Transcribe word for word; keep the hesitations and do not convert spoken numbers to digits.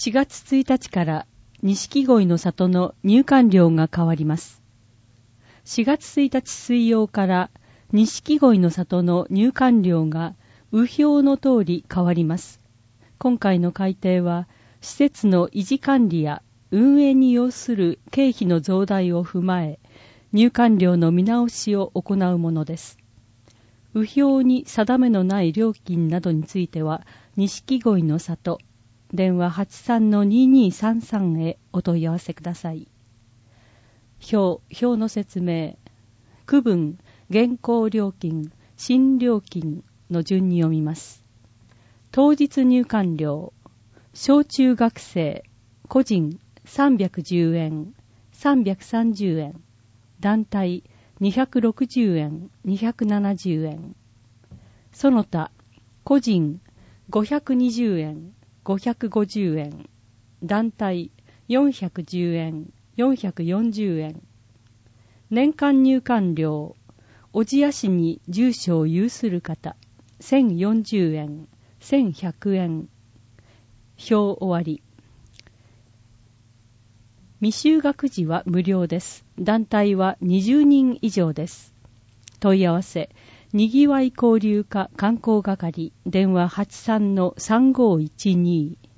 しがつついたちから錦鯉の里の入館料が変わります。しがつついたち水曜から錦鯉の里の入館料が右表の通り変わります。今回の改定は施設の維持管理や運営に要する経費の増大を踏まえ、入館料の見直しを行うものです。右表に定めのない料金などについては、錦鯉の里、電話 はちさんのににさんさん へお問い合わせください。表、表の説明。区分、現行料金、新料金の順に読みます。当日入館料、小中学生、個人さんびゃくじゅうえん、さんびゃくさんじゅうえん、団体にひゃくろくじゅうえん、にひゃくななじゅうえん。その他、個人ごひゃくにじゅうえん、ごひゃくごじゅうえん、団体よんひゃくじゅうえん、よんひゃくよんじゅうえん。年間入館料、小千谷市に住所を有する方、せんよんじゅうえん、せんひゃくえん。表終わり。未就学児は無料です。団体はにじゅうにん以上です。問い合わせ、にぎわい交流課観光係、電話 はちさんのさんごいちに。